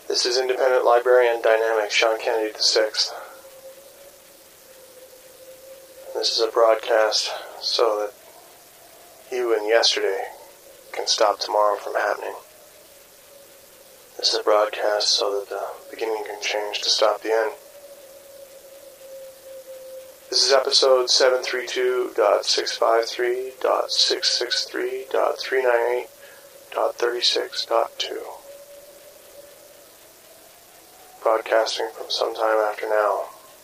This is Independent Librarian Dynamic Sean Kennedy VI. This is a broadcast so that you and yesterday can stop tomorrow from happening. This is a broadcast so that the beginning can change to stop the end. This is episode 732.653.663.398.36.2. Broadcasting from sometime after now.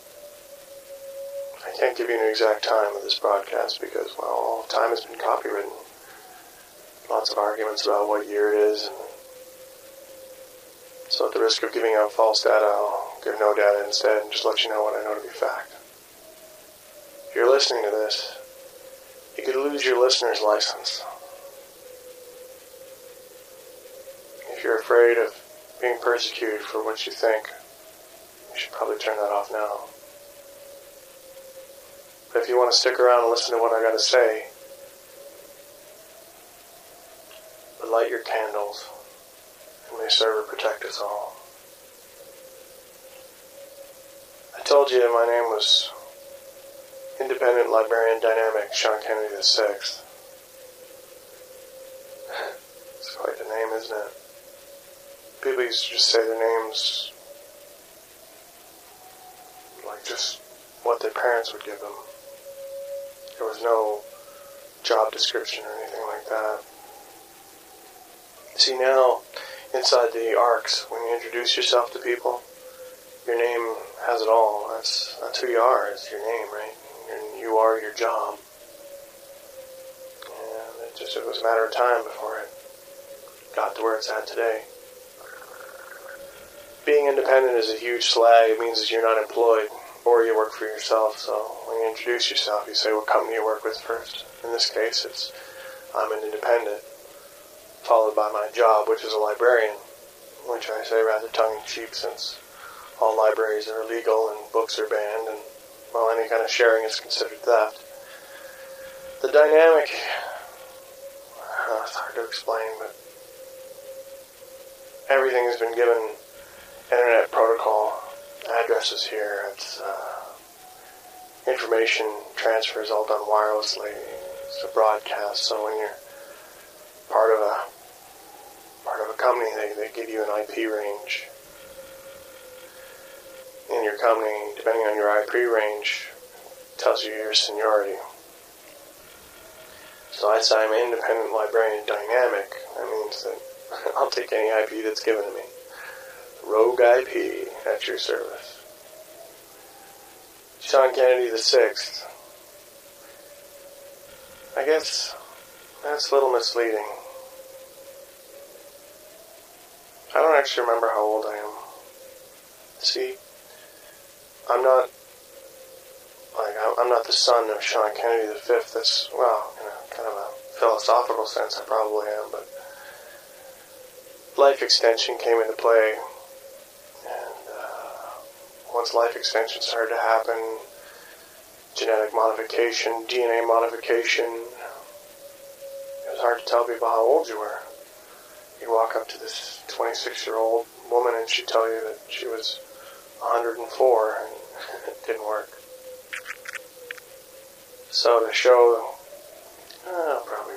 I can't give you an exact time of this broadcast because, well, all the time has been copywritten. Lots of arguments about what year it is, and so at the risk of giving out false data, I'll give no data instead and just let you know what I know to be fact. If you're listening to this, you could lose your listener's license. If you're afraid of being persecuted for what you think, you should probably turn that off now. But if you want to stick around and listen to what I got to say, but light your candles, and may serve or protect us all. I told you my name was Independent Librarian Dynamic Sean Kennedy VI. It's quite the name, isn't it? People used to just say their names like just what their parents would give them. There was no job description or anything like that. See, now, inside the arcs, when you introduce yourself to people, your name has it all. That's who you are, is your name, right? And you are your job. And it was a matter of time before it got to where it's at today. Being independent is a huge slag. It means that you're not employed or you work for yourself. So when you introduce yourself, you say what company you work with first. In this case, it's I'm an independent, followed by my job, which is a librarian, which I say rather tongue-in-cheek since all libraries are illegal and books are banned, and well, any kind of sharing is considered theft. The dynamic, it's hard to explain, but everything has been given internet protocol addresses here. It's information transfer is all done wirelessly. It's a broadcast, so when you're part of a company, they give you an IP range. In your company, depending on your IP range, tells you your seniority. So I say I'm an Independent Librarian Dynamic. That means that I'll take any IP that's given to me. Rogue IP at your service. Sean Kennedy VI. I guess that's a little misleading. I don't actually remember how old I am. See, I'm not the son of Sean Kennedy V. That's, well, in a kind of a philosophical sense, I probably am, but life extension came into play, and once life extension started to happen, genetic modification, DNA modification, it was hard to tell people how old you were. You'd walk up to this 26-year-old woman and she'd tell you that she was 104, and it didn't work. So to show, probably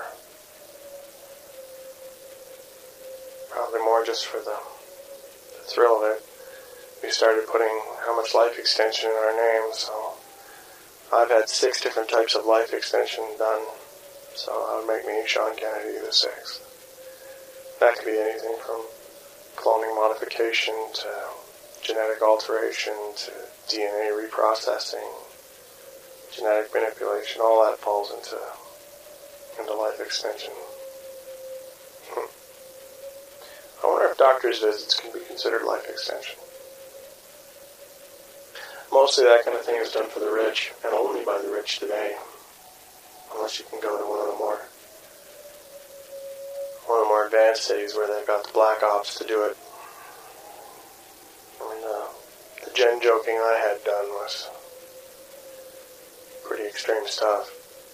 more just for the thrill of it, we started putting how much life extension in our name. So I've had 6 different types of life extension done. So that would make me Sean Kennedy VI. That could be anything from cloning modification to genetic alteration to DNA reprocessing, genetic manipulation. All that falls into life extension. I wonder if doctor's visits can be considered life extension. Mostly that kind of thing is done for the rich, and only by the rich today. Unless you can go to one of the more advanced cities where they've got the black ops to do it. And the gen joking I had done was pretty extreme stuff.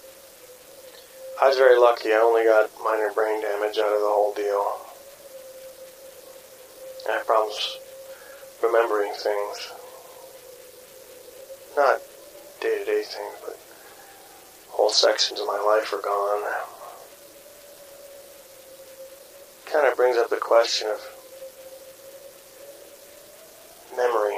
I was very lucky. I only got minor brain damage out of the whole deal. I have problems remembering things. Not day-to-day things, but whole sections of my life are gone. Kind of brings up the question of memory.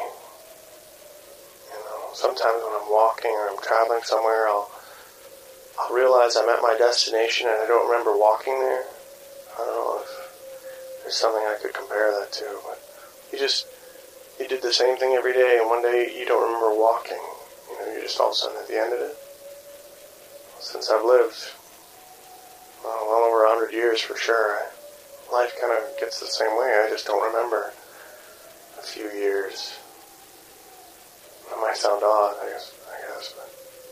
Sometimes when I'm walking or I'm traveling somewhere, I'll realize I'm at my destination and I don't remember walking there. I don't know if there's something I could compare that to, but you did the same thing every day, and one day you don't remember walking. You're just all of a sudden at the end of it. Since I've lived well over 100 years for sure, life kind of gets the same way. I just don't remember a few years. That might sound odd, I guess, but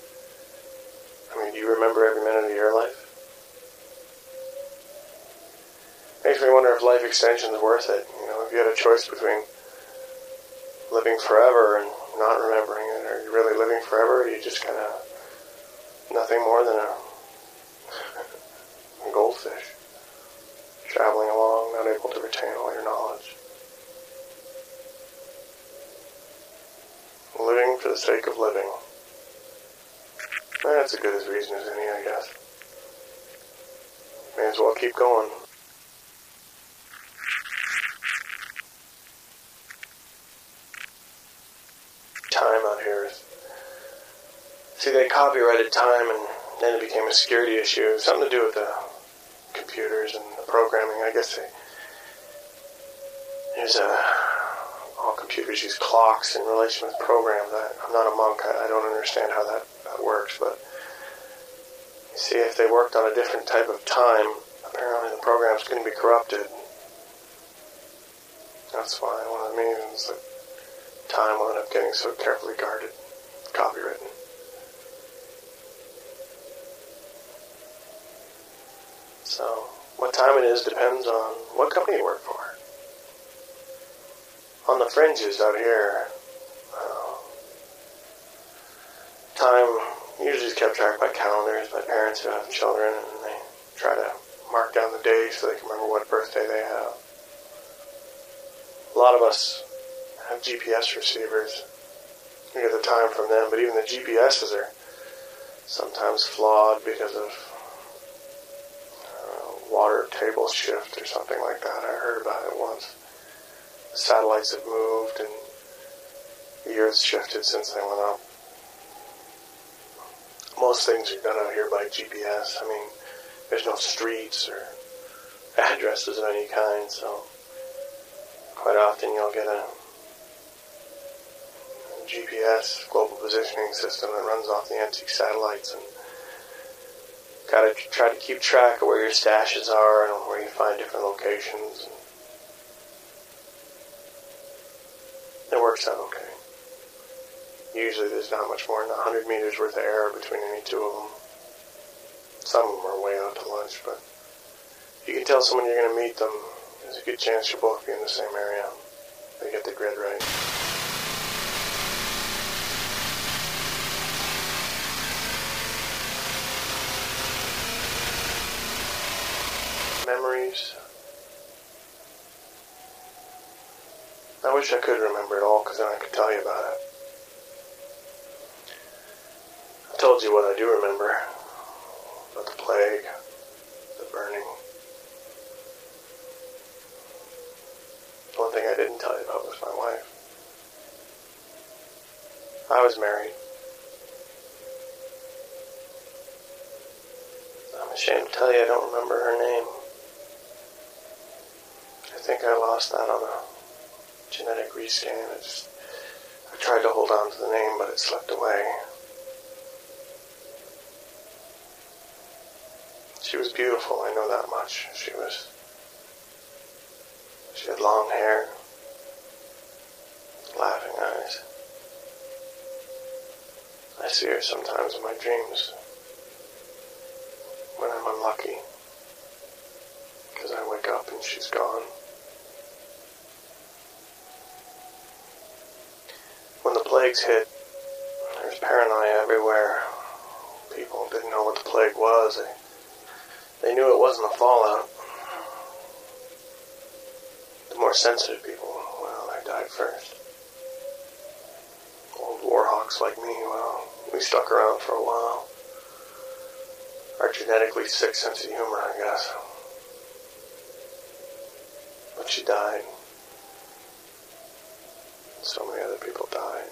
do you remember every minute of your life? Makes me wonder if life extension is worth it. If you had a choice between living forever and not remembering it, are you really living forever, or are you just kind of nothing more than a goldfish traveling along, not able to retain all your knowledge? Living for the sake of living. That's as good as reason as any, I guess. May as well keep going. Time out here is... See, they copyrighted time, and then it became a security issue. Something to do with the computers and the programming. I guess all computers use clocks in relation with programs. I'm not a monk. I don't understand how that works, but you see, if they worked on a different type of time, apparently the programs couldn't be corrupted. That's why one of the reasons that time will end up getting so carefully guarded, copywritten. So, what time it is depends on what company you work for. On the fringes out here, time usually is kept track by calendars, by parents who have children, and they try to mark down the day so they can remember what birthday they have. A lot of us have GPS receivers. We get the time from them, but even the GPSs are sometimes flawed because of water table shift or something like that. I heard about it once. The satellites have moved and the Earth's shifted since they went up. Most things are done out here by GPS. There's no streets or addresses of any kind, so quite often you'll get a GPS, global positioning system, that runs off the antique satellites, and gotta try to keep track of where your stashes are and where you find different locations. It works out okay. Usually there's not much more than 100 meters worth of error between any two of them. Some of them are way out to lunch, but if you can tell someone you're going to meet them, there's a good chance you'll both be in the same area. They get the grid right. Memories. I wish I could remember it all, because then I could tell you about it. I told you what I do remember. About the plague, the burning. One thing I didn't tell you about was my wife. I was married. I'm ashamed to tell you I don't remember her name. I think I lost that on a genetic rescan. I tried to hold on to the name, but it slipped away. She was beautiful, I know that much. She had long hair, laughing eyes. I see her sometimes in my dreams when I'm unlucky, because I wake up and she's gone. When the plagues hit, there was paranoia everywhere. People didn't know what the plague was. They knew it wasn't a fallout. The more sensitive people died first. Old warhawks like me, well, we stuck around for a while. Our genetically sick sense of humor, I guess. But she died. So many other people died.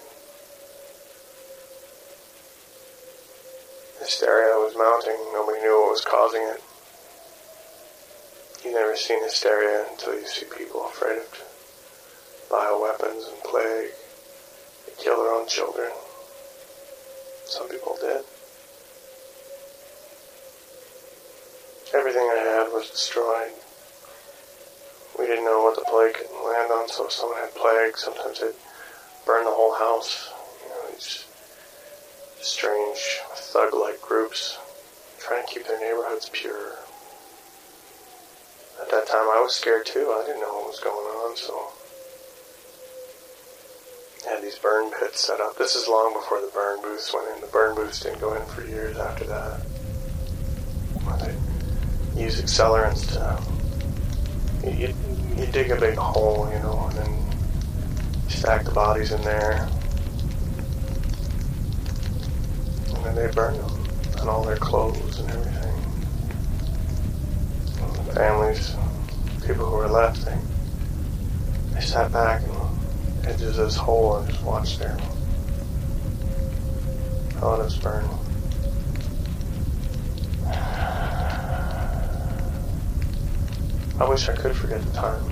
Hysteria was mounting. Nobody knew what was causing it. You've never seen hysteria until you see people afraid of bioweapons and plague. They kill their own children. Some people did. Everything I had was destroyed. We didn't know what the plague could land on, so if someone had plague, sometimes they'd burn the whole house. These strange thug-like groups trying to keep their neighborhoods pure. At that time I was scared too. I didn't know what was going on, so I had these burn pits set up. This is long before the burn booths went in. The burn booths didn't go in for years after that. They use accelerants to... You dig a big hole, and then stack the bodies in there. And then they burn them, and all their clothes and everything. And the families, people who were left, they sat back on the edges of this hole and just watched their relatives burn. I wish I could forget the time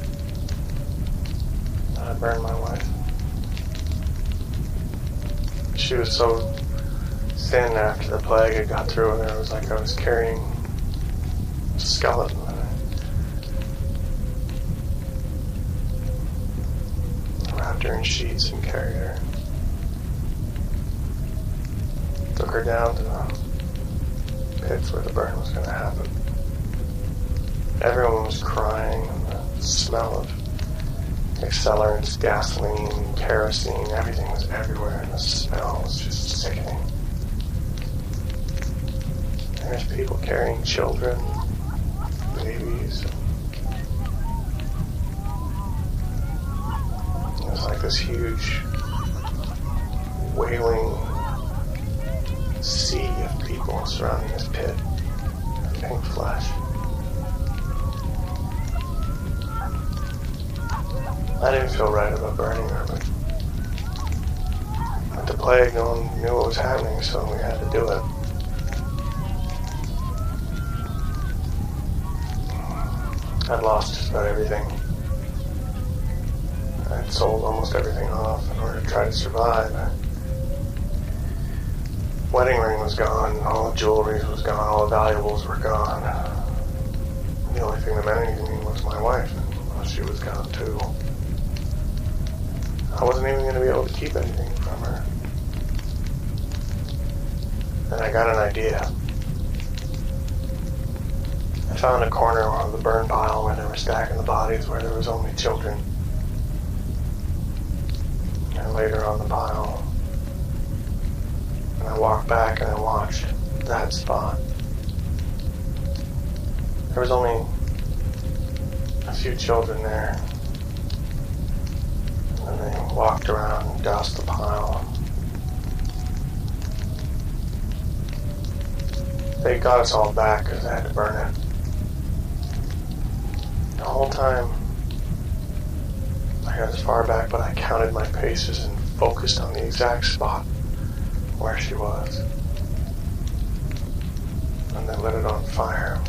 that I burned my wife. She was so thin after the plague had got through her. It was like I was carrying a skeleton. I wrapped her in sheets and carried her. Took her down to the pits where the burn was going to happen. Everyone was crying, and the smell of accelerants, gasoline, kerosene, everything was everywhere, and the smell was just sickening. There's people carrying children, babies. It was like this huge, wailing sea of people surrounding this pit of pink flesh. I didn't feel right about burning her, but with the plague, no one knew what was happening, so we had to do it. I'd lost just about everything. I'd sold almost everything off in order to try to survive. Wedding ring was gone, all the jewelry was gone, all the valuables were gone. The only thing that meant anything was my wife, and well, she was gone too. I wasn't even going to be able to keep anything from her. And I got an idea. I found a corner of the burn pile where they were stacking the bodies, where there was only children. I laid her on the pile. And I walked back and I watched that spot. There was only a few children there. And they walked around and doused the pile. They got us all back because they had to burn it. The whole time, I got as far back, but I counted my paces and focused on the exact spot where she was. And they lit it on fire.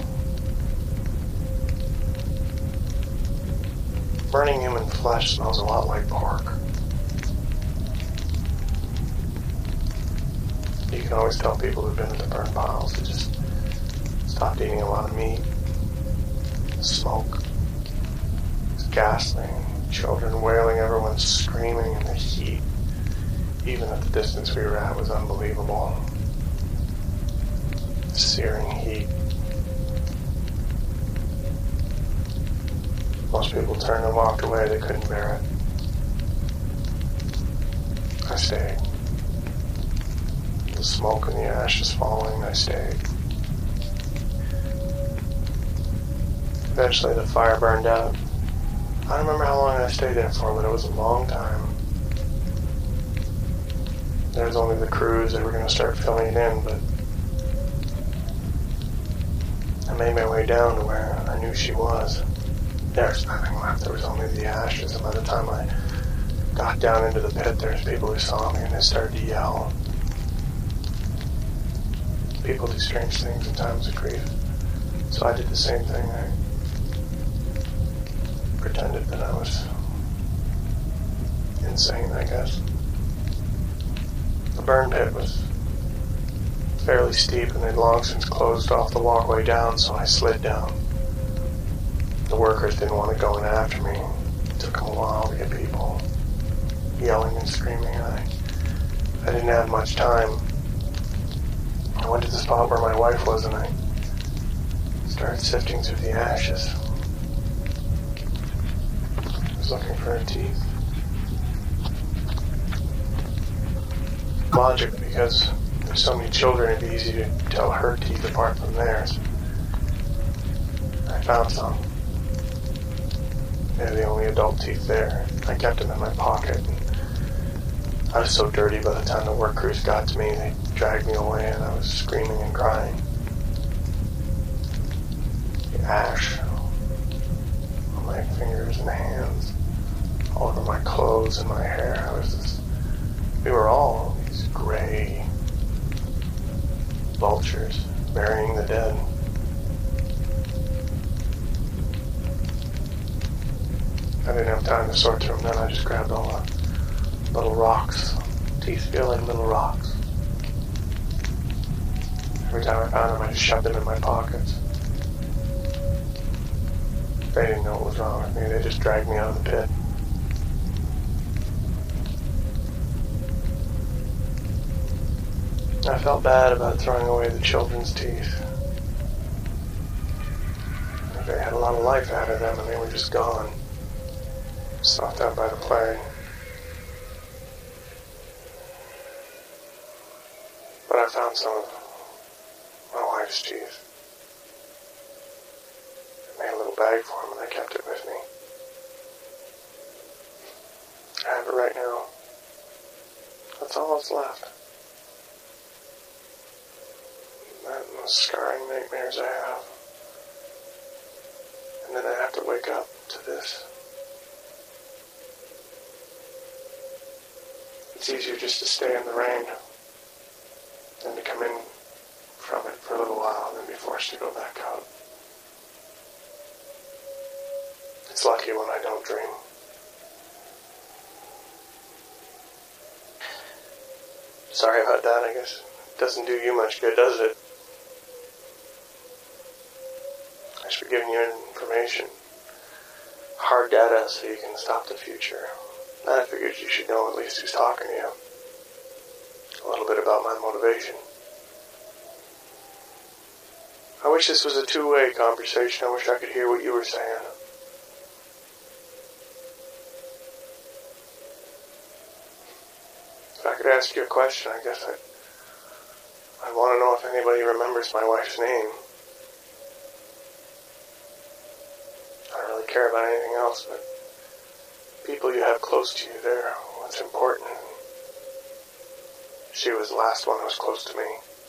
Burning human flesh smells a lot like pork. You can always tell people who've been to the burn piles to just stop eating a lot of meat. Smoke. Gasoline. Children wailing, everyone screaming, and the heat, even at the distance we were at, was unbelievable. Searing heat. Most people turned and walked away. They couldn't bear it. I stayed. The smoke and the ashes falling, I stayed. Eventually the fire burned out. I don't remember how long I stayed there for, but it was a long time. There was only the crews that were going to start filling it in, but I made my way down to where I knew she was. There's nothing left. There was only the ashes, and by the time I got down into the pit, there's people who saw me, and they started to yell. People do strange things in times of grief. So I did the same thing. I pretended that I was insane, I guess. The burn pit was fairly steep, and they'd long since closed off the walkway down, so I slid down. The workers didn't want to go in after me. It took them a while to get people yelling and screaming. I didn't have much time. I went to the spot where my wife was, and I started sifting through the ashes. I was looking for her teeth. Logic, because there's so many children, it'd be easy to tell her teeth apart from theirs. I found some. They're the only adult teeth there. I kept them in my pocket. And I was so dirty by the time the work crews got to me, they dragged me away, and I was screaming and crying. The ash on my fingers and hands, all over my clothes and my hair. We were all these gray vultures burying the dead. I didn't have time to sort through them then. I just grabbed all the little rocks. Teeth feel like little rocks. Every time I found them, I just shoved them in my pockets. They didn't know what was wrong with me. They just dragged me out of the pit. I felt bad about throwing away the children's teeth. They had a lot of life out of them, and they were just gone. Snuffed out by the plane. But I found some of my wife's teeth. I made a little bag for them, and I kept it with me. I have it right now. That's all that's left. That and the scarring nightmares I have. And then I have to wake up to this. It's easier just to stay in the rain than to come in from it for a little while and then be forced to go back out. It's lucky when I don't dream. Sorry about that, I guess. It doesn't do you much good, does it? I should be giving you information. Hard data so you can stop the future. I figured you should know at least who's talking to you. A little bit about my motivation. I wish this was a two-way conversation. I wish I could hear what you were saying. If I could ask you a question, I guess I'd want to know if anybody remembers my wife's name. I don't really care about anything else, but people you have close to you, they're what's important. She was the last one who was close to me.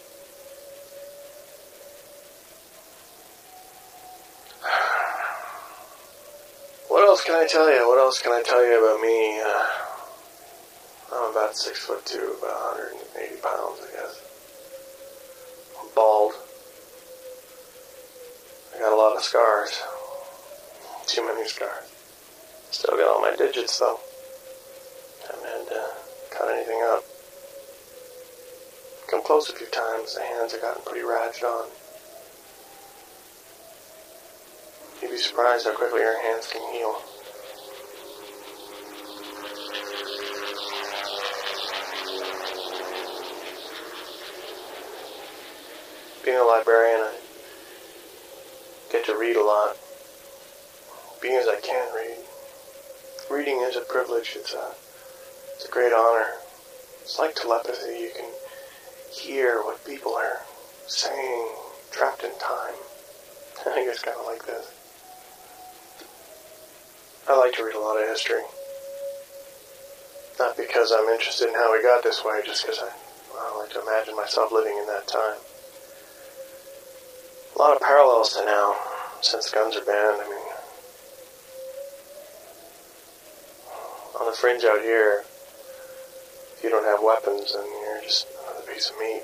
What else can I tell you? What else can I tell you about me? I'm about 6'2", about 180 pounds, I guess. I'm bald. I got a lot of scars. Too many scars. Still got all my digits, though. Haven't had to cut anything up. Come close a few times. The hands have gotten pretty ravaged on. You'd be surprised how quickly your hands can heal. Being a librarian, I get to read a lot. Being as I can read. Reading is a privilege. It's a great honor. It's like telepathy. You can hear what people are saying, trapped in time. I think it's kind of like this. I like to read a lot of history. Not because I'm interested in how we got this way, just because I like to imagine myself living in that time. A lot of parallels to now, since guns are banned. I mean, on the fringe out here, if you don't have weapons, then you're just another piece of meat.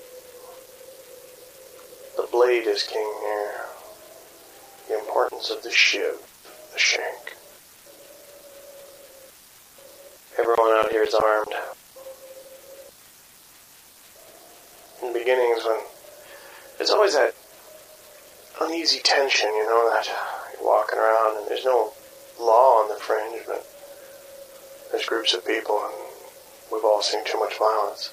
The blade is king here. The importance of the shiv, the shank. Everyone out here is armed. In the beginnings, when there's always that uneasy tension, that you're walking around and there's no law on the fringe, but there's groups of people and we've all seen too much violence.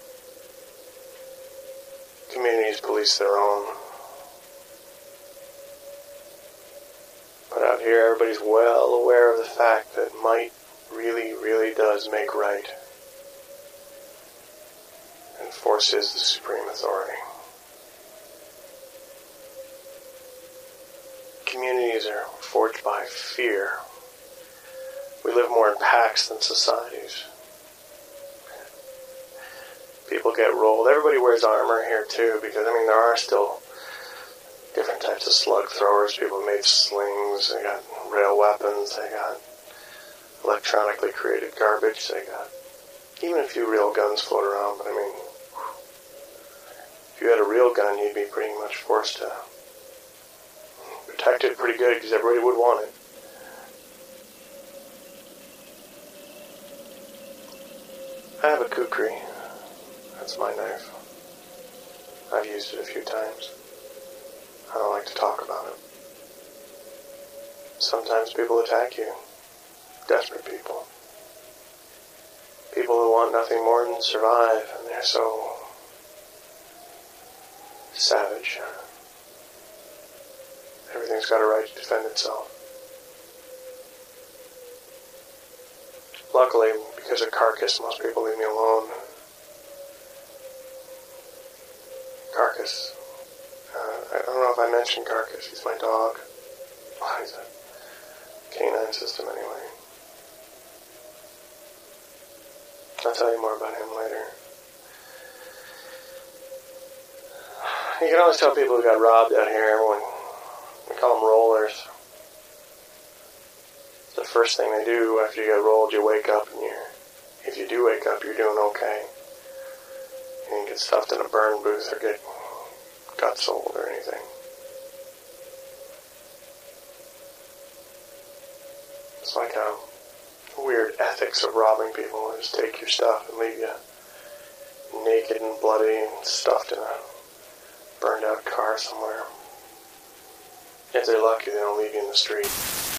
Communities police their own. But out here, everybody's well aware of the fact that might really, really does make right. And force is the supreme authority. Communities are forged by fear. We live more in packs than societies. People get rolled. Everybody wears armor here too, because there are still different types of slug throwers. People made slings. They got rail weapons. They got electronically created garbage. They got even a few real guns float around. But if you had a real gun, you'd be pretty much forced to protect it pretty good because everybody would want it. I have a kukri. That's my knife. I've used it a few times. I don't like to talk about it. Sometimes people attack you. Desperate people. People who want nothing more than to survive, and they're so savage. Everything's got a right to defend itself. Luckily, because of Carcass, most people leave me alone. Carcass. I don't know if I mentioned Carcass. He's my dog. Well, he's a canine system anyway. I'll tell you more about him later. You can always tell people who got robbed out here when we call them rollers. The first thing they do after you get rolled, you wake up and if you do wake up, you're doing okay. You didn't get stuffed in a burn booth or get gut sold or anything. It's like a weird ethics of robbing people. They just take your stuff and leave you naked and bloody and stuffed in a burned out car somewhere. If they're lucky, they don't leave you in the street.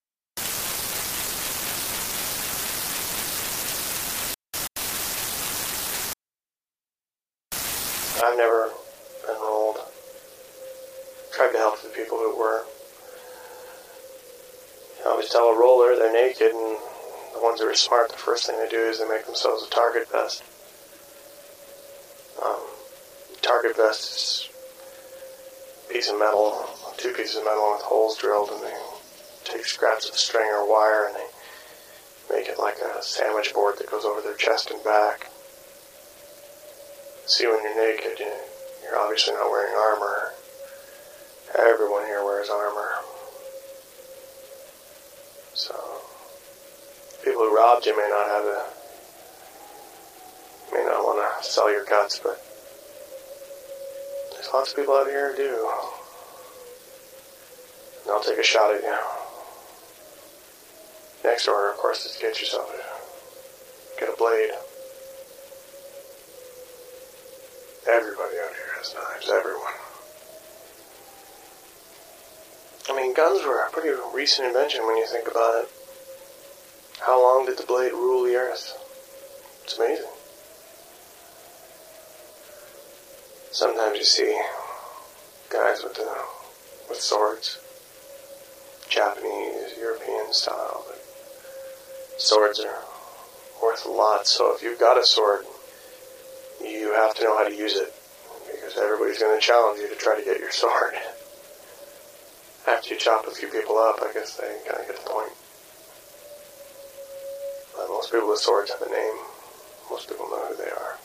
I've never been rolled. Tried to help the people who were. I always tell a roller they're naked, and the ones that are smart, the first thing they do is they make themselves a target vest. Target vest is a piece of metal, two pieces of metal with holes drilled, and they take scraps of string or wire and they make it like a sandwich board that goes over their chest and back. See, when you're naked, you're obviously not wearing armor. Everyone here wears armor. So, people who robbed you may not want to sell your guts, but there's lots of people out here who do. And they'll take a shot at you. Next order, of course, is to get a blade. Everybody out here has knives, everyone. Guns were a pretty recent invention when you think about it. How long did the blade rule the earth? It's amazing. Sometimes you see guys with swords, Japanese, European style, but swords are worth a lot. So if you've got a sword, you have to know how to use it, because everybody's going to challenge you to try to get your sword. After you chop a few people up, I guess they kind of get the point. Most people with swords have a name. Most people know who they are.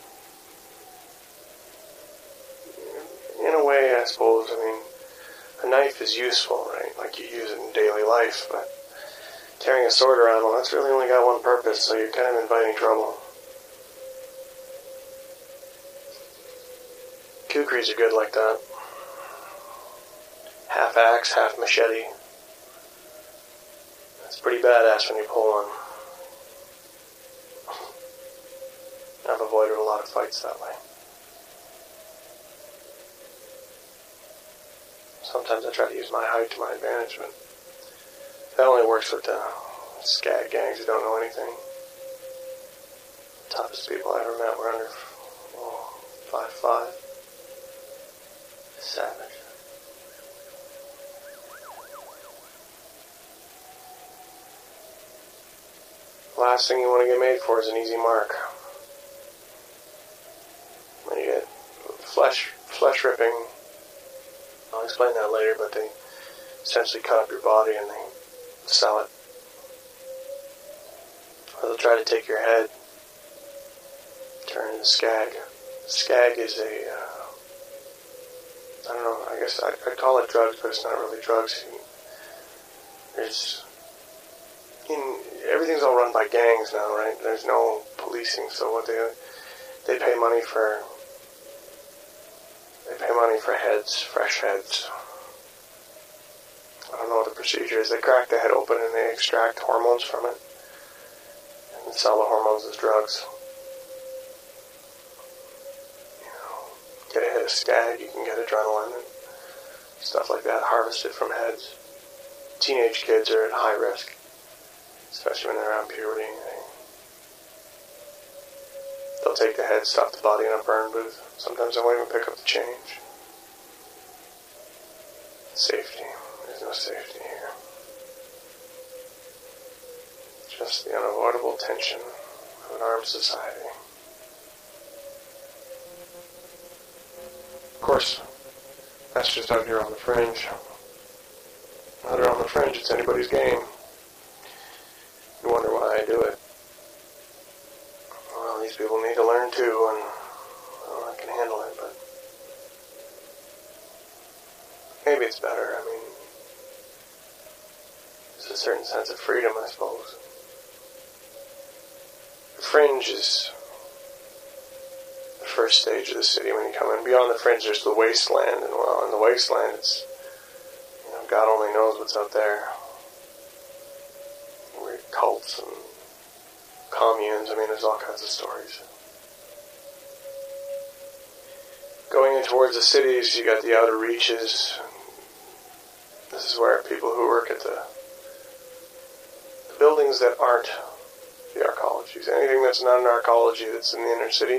In a way, I suppose, I mean, a knife is useful, right? Like you use it in daily life, but carrying a sword around, well, that's really only got one purpose, so you're kind of inviting trouble. Kukris are good like that. Half axe, half machete. That's pretty badass when you pull one. I've avoided a lot of fights that way. Sometimes I try to use my height to my advantage, but that only works with the skag gangs who don't know anything. The toughest people I ever met were under 5'5". Savage. Last thing you want to get made for is an easy mark. When you get flesh ripping, I'll explain that later, but they essentially cut up your body and they sell it. Or they'll try to take your head, turn it into skag. Skag is I don't know, I guess I'd call it drugs, but it's not really drugs. Everything's all run by gangs now, right? There's no policing, so what they pay money for heads, fresh heads. I don't know what the procedure is. They crack the head open and they extract hormones from it and sell the hormones as drugs. Get a head of skag, you can get adrenaline and stuff like that, harvested from heads. Teenage kids are at high risk, especially when they're around puberty. They'll take the head, stuff the body in a burn booth. Sometimes they won't even pick up the change. Safety. There's no safety here. Just the unavoidable tension of an armed society. Of course, that's just out here on the fringe. Out here on the fringe, it's anybody's game. You wonder why I do it. Well, these people need to learn too, and well, I can handle it, but maybe it's better. I mean, there's a certain sense of freedom, I suppose. The fringe is the first stage of the city when you come in. Beyond the fringe, there's the wasteland, and well, in the wasteland, it's, God only knows what's out there. Weird cults and communes. I mean, there's all kinds of stories. Going in towards the cities, you got the outer reaches. This is where people who work at the buildings that aren't the arcologies, anything that's not an arcology that's in the inner city,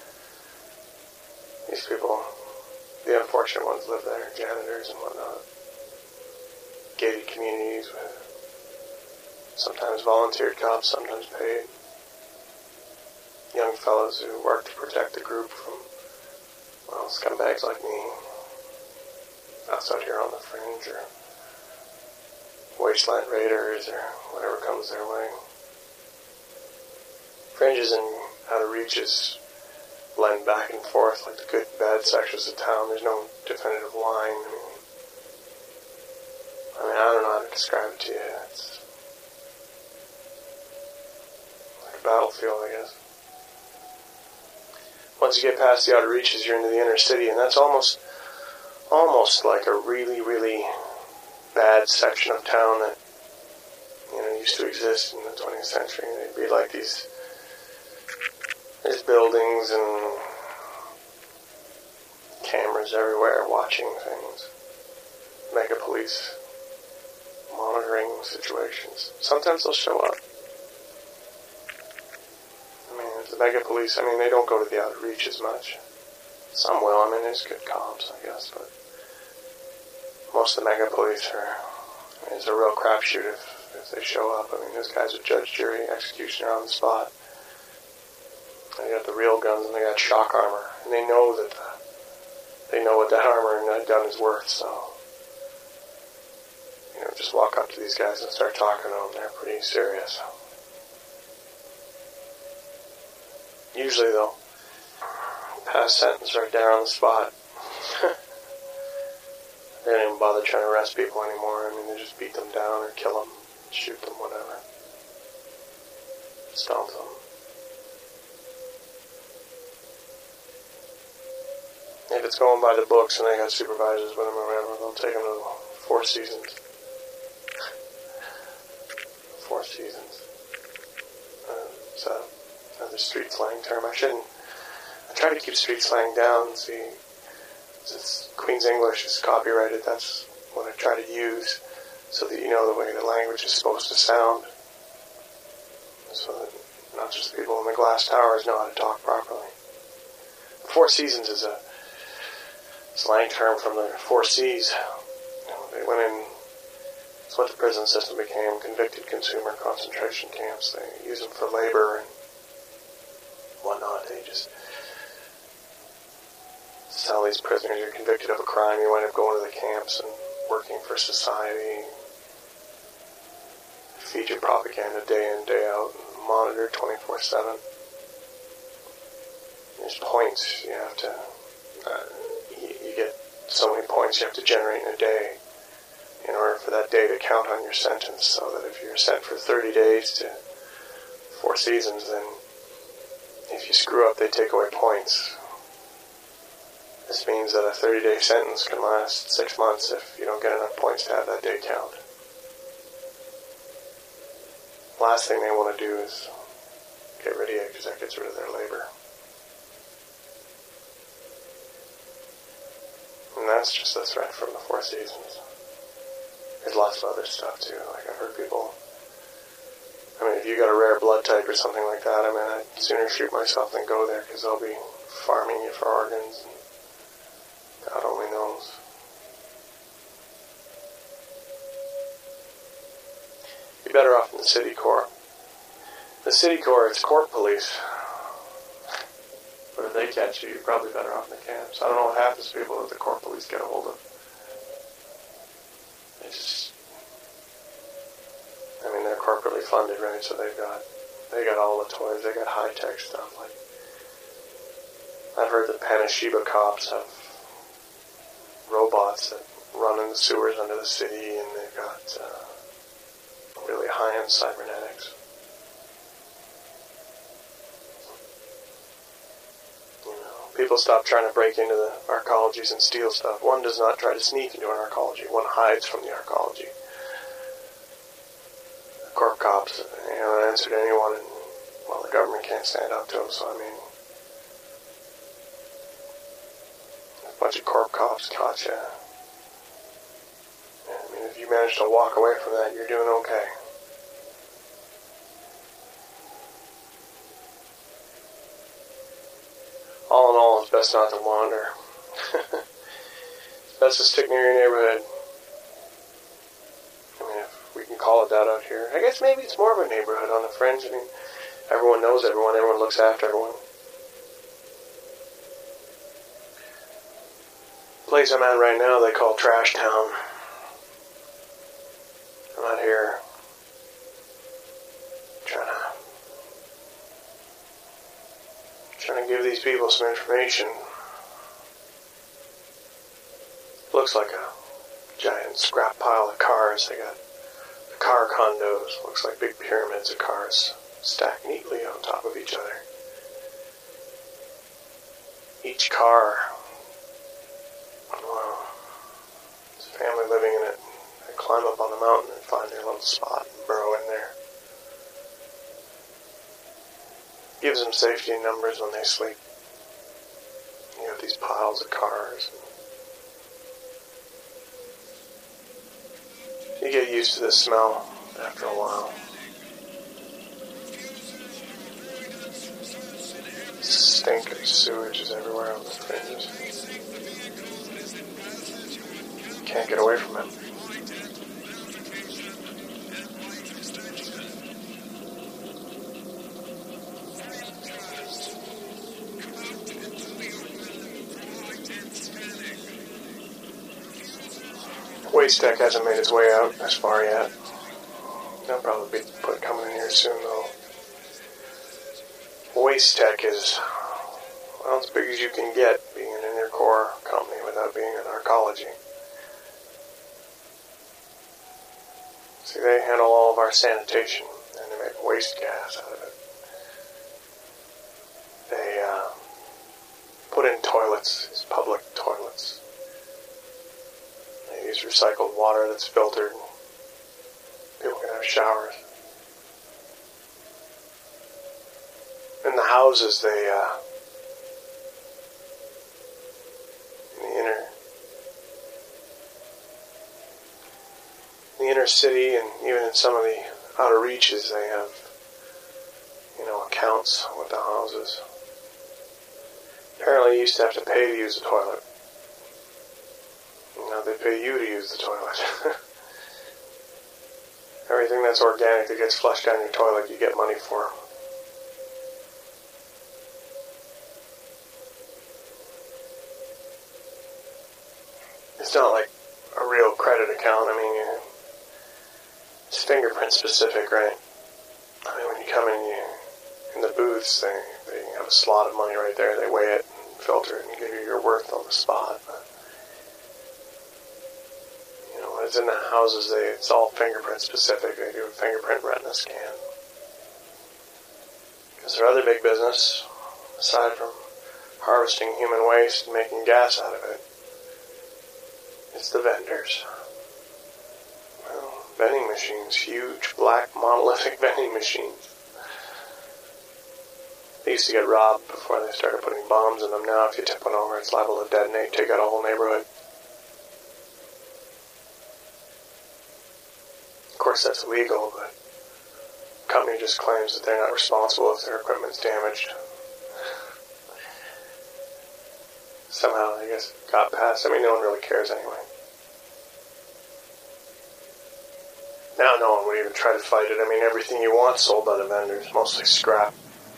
these people, the unfortunate ones, live there, janitors and whatnot. Gated communities with sometimes volunteered cops, sometimes paid. Young fellows who work to protect the group from, well, scumbags like me. Us out here on the fringe, or wasteland raiders, or whatever comes their way. Fringes and outer reaches blend back and forth like the good and bad sections of town. There's no definitive line. I don't know how to describe it to you. It's like a battlefield, I guess. Once you get past the outer reaches, you're into the inner city, and that's almost like a really, really bad section of town that, used to exist in the 20th century. They'd be like there's buildings and cameras everywhere watching things. Mega police monitoring situations. Sometimes they'll show up. The mega police, they don't go to the outer reaches much. Some will, there's good cops, I guess, but most of the mega police it's a real crapshoot if they show up. Those guys are judge, jury, executioner on the spot. They got the real guns and they got shock armor, and they know what that armor and that gun is worth, so just walk up to these guys and start talking to them. They're pretty serious. Usually they'll pass sentence right there on the spot. They don't even bother trying to arrest people anymore. I mean, they just beat them down or kill them, shoot them, whatever. Stomp them. If it's going by the books and they got supervisors with them or whatever, they'll take them to 4 Seasons. 4 Seasons. It's another street slang term. I try to keep street slang down. See, it's Queen's English is copyrighted. That's what I try to use so that you know the way the language is supposed to sound. So that not just the people in the glass towers know how to talk properly. 4 Seasons is a slang term from the 4 C's. They went in, it's what the prison system became, convicted consumer concentration camps. They use them for labor and whatnot. They just tell these prisoners you're convicted of a crime, you wind up going to the camps and working for society, feed you propaganda day in, day out, and monitored 24/7. There's points you have to, you get so many points you have to generate in a day in order for that day to count on your sentence, so that if you're sent for 30 days to 4 Seasons, then if you screw up, they take away points. This means that a 30-day sentence can last 6 months if you don't get enough points to have that day count. Last thing they want to do is get rid of you, because that gets rid of their labor. And that's just a threat from the 4 Seasons. There's lots of other stuff too. Like, I've heard people, I mean, if you got a rare blood type or something like that, I mean, I'd sooner shoot myself than go there, because they'll be farming you for organs, and God only knows. You're better off in the City Corps. The City Corps, it's court police. But if they catch you, you're probably better off in the camps. I don't know what happens to people that the court police get a hold of. I mean, they're corporately funded, right? So they got all the toys. They got high-tech stuff. Like, I've heard the Panashiba cops have robots that run in the sewers under the city, and they've got really high-end cybernetics. People stop trying to break into the arcologies and steal stuff. One does not try to sneak into an arcology. One hides from the arcology. The corp cops, answer to anyone, and, well, the government can't stand up to them, so, I mean, a bunch of corp cops caught you. I mean, if you manage to walk away from that, you're doing okay. All in all, it's best not to wander. It's best to stick near your neighborhood. I mean, if we can call it that out here. I guess maybe it's more of a neighborhood on the fringe. I mean, everyone knows everyone. Everyone looks after everyone. The place I'm at right now, they call Trash Town. I'm out here trying to give these people some information. Looks like a giant scrap pile of cars. They got the car condos. Looks like big pyramids of cars stacked neatly on top of each other. Each car, well, there's a family living in it. They climb up on the mountain and find their little spot and burrow in there. Gives them safety in numbers when they sleep. You have these piles of cars. You get used to the smell after a while. Stink of sewage is everywhere on the fringes. Can't get away from it. Waste Tech hasn't made its way out as far yet. They'll probably be coming in here soon, though. Waste Tech is, well, as big as you can get being an Intercore company without being an arcology. See, they handle all of our sanitation, and they make waste gas out of it. They put in toilets, these public toilets. They use recycled water that's filtered. People can have showers. In the houses, they, in the inner city, and even in some of the outer reaches, they have, accounts with the houses. Apparently you used to have to pay to use the toilet. Now they pay you to use the toilet. Everything that's organic that gets flushed down your toilet, you get money for. It's not like a real credit account. I mean, it's fingerprint specific, right? I mean, when you come in the booths, they have a slot of money right there. They weigh it, and filter it, and give you your worth on the spot. But, when it's in the houses, it's all fingerprint specific. They do a fingerprint retina scan. Because their other big business, aside from harvesting human waste and making gas out of it, it's the vendors. Well, vending machines, huge, black, monolithic vending machines. They used to get robbed before they started putting bombs in them. Now, if you tip one over, it's liable to detonate, take out a whole neighborhood. Of course, that's illegal, but the company just claims that they're not responsible if their equipment's damaged. Somehow, I guess, it got past. I mean, no one really cares anyway. Now, no one would even try to fight it. I mean, everything you want sold by the vendors, mostly scrap.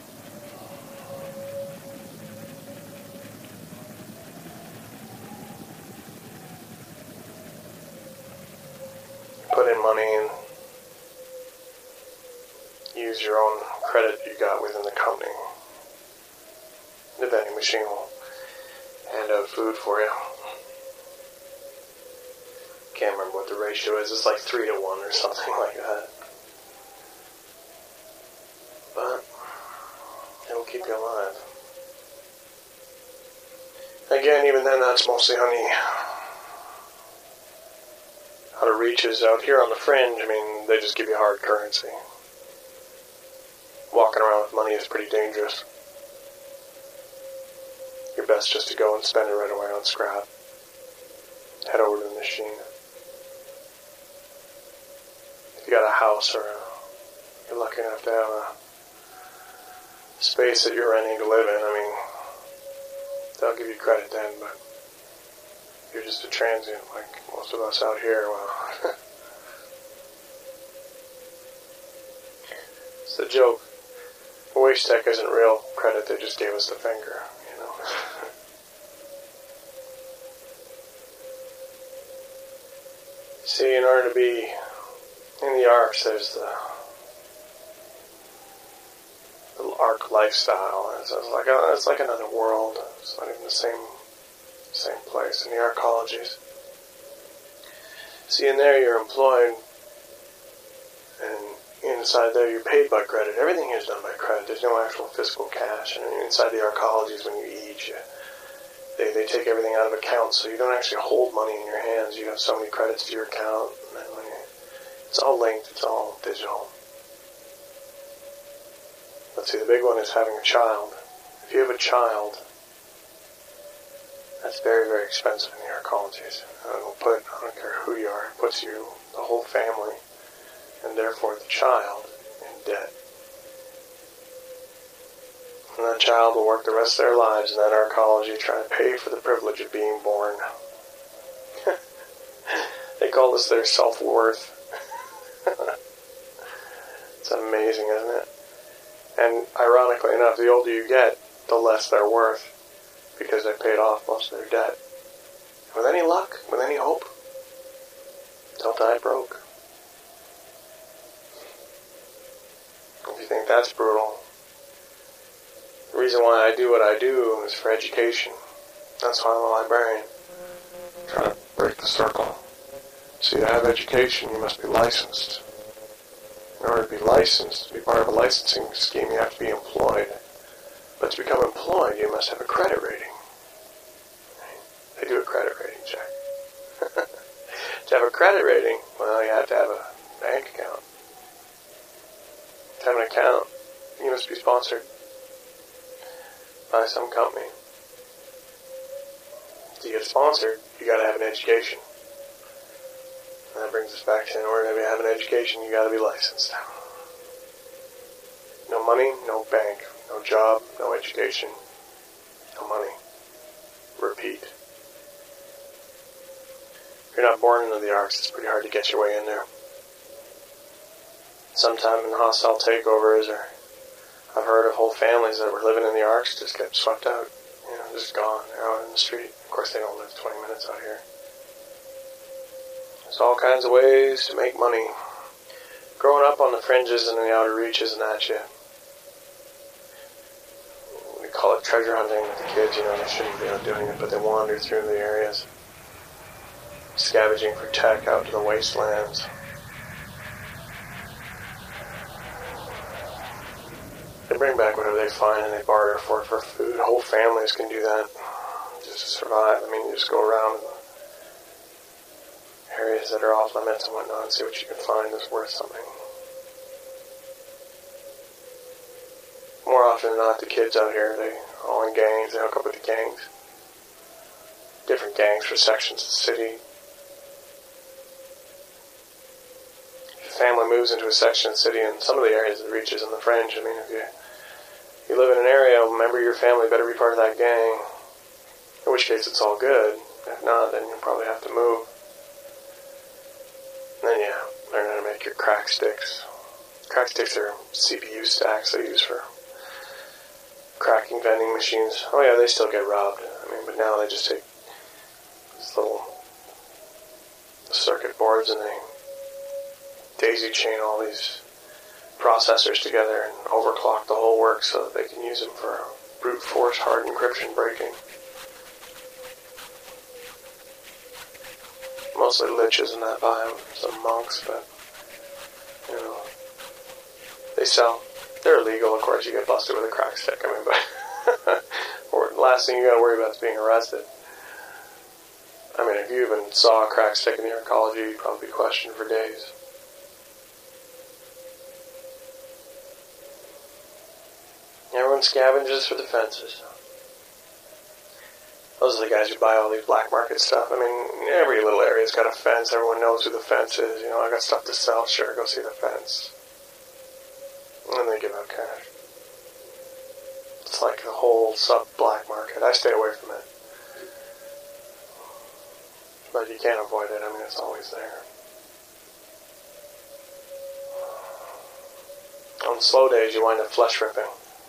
Put in money and use your own credit you got within the company. The vending machine will hand out food for you. Can't remember what the ratio is. It's like 3 to 1 or something like that. But it'll keep you alive. Again, even then, that's mostly on the outer reaches. Out here on the fringe, I mean, they just give you hard currency. Walking around with money is pretty dangerous. Your best just to go and spend it right away on scrap. Head over to the machine. If you got a house or you're lucky enough to have a space that you're renting to live in, I mean, they'll give you credit then, but if you're just a transient like most of us out here, well, it's a joke. Waste Tech isn't real credit, they just gave us the finger, See, in order to be in the arcs, there's the little arc lifestyle. It's like another world. It's not even the same place in the arcologies. See, in there you're employed, and inside there you're paid by credit. Everything is done by credit. There's no actual physical cash. And inside the arcologies, when you eat, they take everything out of account, so you don't actually hold money in your hands. You have so many credits to your account, and then it's all linked. It's all digital. Let's see, the big one is having a child. If you have a child, that's very, very expensive in the arcologies. It'll put, I don't care who you are, it puts you, the whole family, and therefore the child, in debt. And that child will work the rest of their lives in that arcology trying to pay for the privilege of being born. They call this their self-worth. It's amazing, isn't it? And ironically enough, the older you get, the less they're worth, because they paid off most of their debt. With any luck, with any hope, they'll die broke. If you think that's brutal, The reason why I do what I do is for education. That's why I'm a librarian. Trying to break the circle. So to have education, you must be licensed. In order to be licensed, to be part of a licensing scheme, you have to be employed. But to become employed, you must have a credit rating. They do a credit rating check. To have a credit rating, well, you have to have a bank account. To have an account, you must be sponsored by some company. To get sponsored, you got to have an education. And that brings us back to, in order to have an education, you got to be licensed. No money, no bank, no job, no education, no money. Repeat. If you're not born into the arts, it's pretty hard to get your way in there. Sometime in hostile takeovers, or I've heard of whole families that were living in the arcs just get swept out. Just gone. They're out in the street. Of course, they don't live 20 minutes out here. There's all kinds of ways to make money. Growing up on the fringes and in the outer reaches and that, we call it treasure hunting with the kids. They shouldn't be out doing it, but they wander through the areas, scavenging for tech out to the wastelands. They bring back whatever they find and they barter for it for food. Whole families can do that just to survive. You just go around areas that are off limits and whatnot and see what you can find that's worth something. More often than not, the kids out here, they're all in gangs. They hook up with the gangs. Different gangs for sections of the city. If a family moves into a section of the city, in some of the areas it reaches in the fringe, if you live in an area, a member of your family better be part of that gang. In which case it's all good. If not, then you'll probably have to move. And then learn how to make your crack sticks. Crack sticks are CPU stacks they use for cracking vending machines. Oh yeah, they still get robbed. But now they just take these little circuit boards and they daisy chain all these processors together and overclock the whole works so that they can use them for brute force hard encryption breaking. Mostly liches and that buy them, some monks, but they sell. They're illegal, of course. You get busted with a crack stick. But or the last thing you got to worry about is being arrested. If you even saw a crack stick in your ecology, you'd probably be questioned for days. Everyone scavenges for the fences. Those are the guys who buy all these black market stuff. Every little area's got a fence. Everyone knows who the fence is. I got stuff to sell. Sure, go see the fence. And then they give out cash. It's like the whole sub-black market. I stay away from it. But you can't avoid it. It's always there. On slow days, you wind up flesh ripping.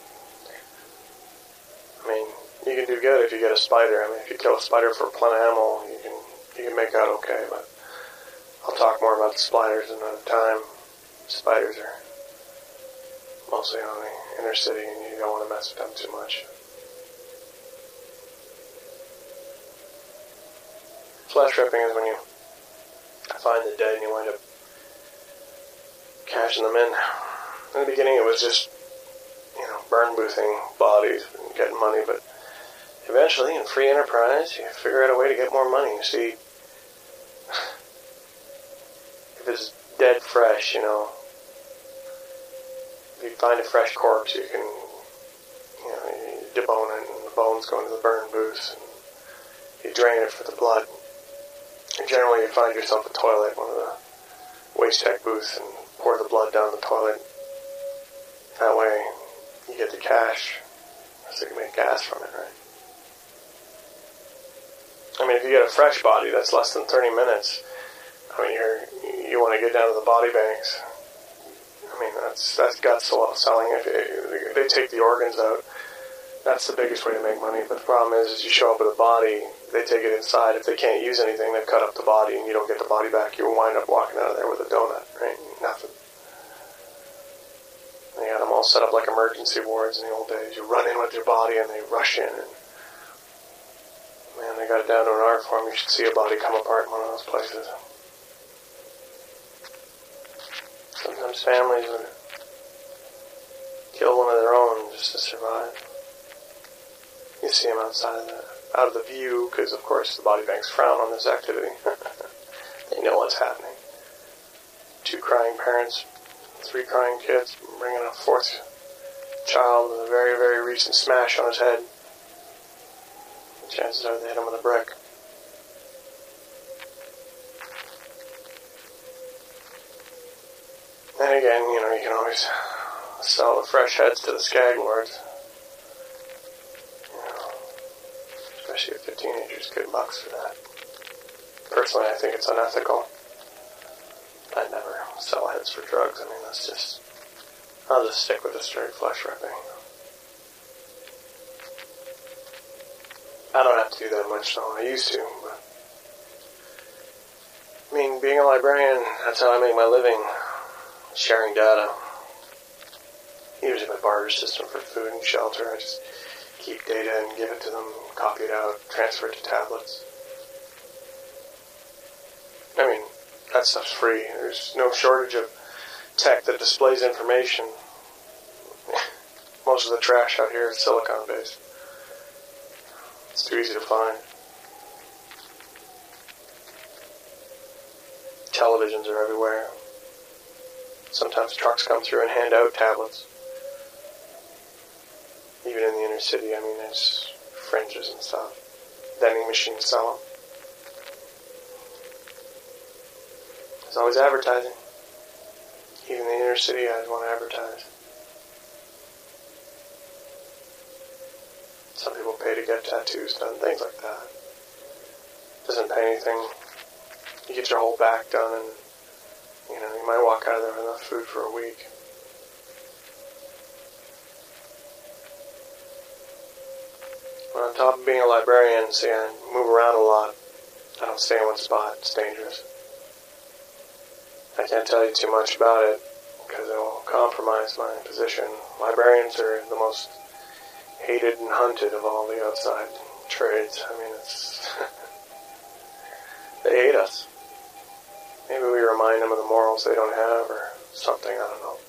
You can do good if you get a spider. If you kill a spider for a plant animal, you can make out okay, but I'll talk more about the spiders another time. Spiders are mostly on the inner city, and you don't want to mess with them too much. Flesh ripping is when you find the dead and you wind up cashing them in. In the beginning, it was just, burn boothing bodies and getting money, but eventually, in free enterprise, you figure out a way to get more money. You see, if it's dead fresh, if you find a fresh corpse, you can, you debone it, and the bones go into the burn booths, and you drain it for the blood. And generally, you find yourself a toilet, one of the waste tech booths, and pour the blood down the toilet. That way, you get the cash, so you can make gas from it, right? If you get a fresh body that's less than 30 minutes, you want to get down to the body banks. That's gut selling. If they take the organs out, that's the biggest way to make money. But the problem is you show up with a body, they take it inside. If they can't use anything, they cut up the body, and you don't get the body back. You wind up walking out of there with a donut, right? Nothing. And you had them all set up like emergency wards in the old days. You run in with your body and they rush in. And man, they got it down to an art form. You should see a body come apart in one of those places. Sometimes families would kill one of their own just to survive. You see them out of the view, because of course the body banks frown on this activity. They know what's happening. 2 crying parents, 3 crying kids, bringing a 4th child with a very, very recent smash on his head. The chances are they hit him with a brick. And again, you can always sell the fresh heads to the skag lords. Especially if they're teenagers, good bucks for that. Personally, I think it's unethical. I'd never sell heads for drugs. I mean, I'll just stick with the straight flesh ripping. I don't have to do that much though. I used to, but I mean, being a librarian, that's how I make my living. Sharing data. Usually my barter system for food and shelter. I just keep data and give it to them, copy it out, transfer it to tablets. I mean, that stuff's free. There's no shortage of tech that displays information. Most of the trash out here is silicon-based. It's too easy to find. Televisions are everywhere. Sometimes trucks come through and hand out tablets. Even in the inner city, I mean, there's fringes and stuff. Vending machines sell them. There's always advertising. Even in the inner city, I want to advertise. Some people pay to get tattoos done, things like that. Doesn't pay anything. You get your whole back done and you might walk out of there with enough food for a week. But on top of being a librarian, I move around a lot. I don't stay in one spot. It's dangerous. I can't tell you too much about it because it will compromise my position. Librarians are the most hated and hunted of all the outside trades. I mean, they hate us. Maybe we remind them of the morals they don't have or something, I don't know.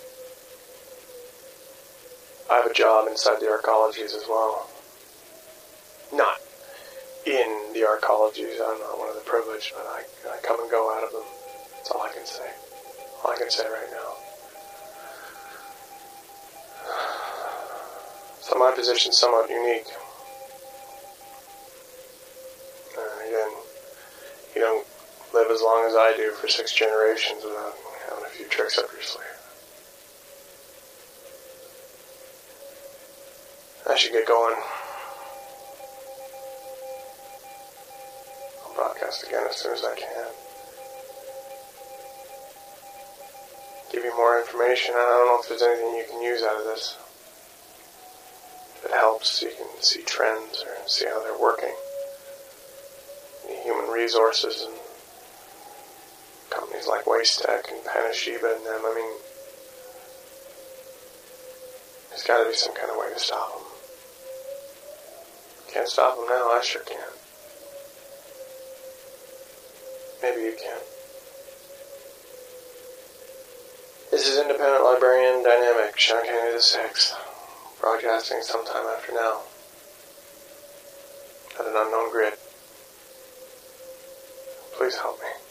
I have a job inside the arcologies as well. Not in the arcologies, I'm not one of the privileged, but I come and go out of them. That's all I can say. All I can say right now. So my position's somewhat unique. Again, you don't live as long as I do for 6 generations without having a few tricks up your sleeve. I should get going. I'll broadcast again as soon as I can. Give you more information. I don't know if there's anything you can use out of this. If it helps, so you can see trends or see how they're working. Human resources and companies like WasteTech and Panashiba and them, I mean, there's got to be some kind of way to stop them. Can't stop them now, I sure can. Maybe you can. This is Independent Librarian Dynamic, Sean Kennedy VI, broadcasting sometime after now, at an unknown grid. Please help me.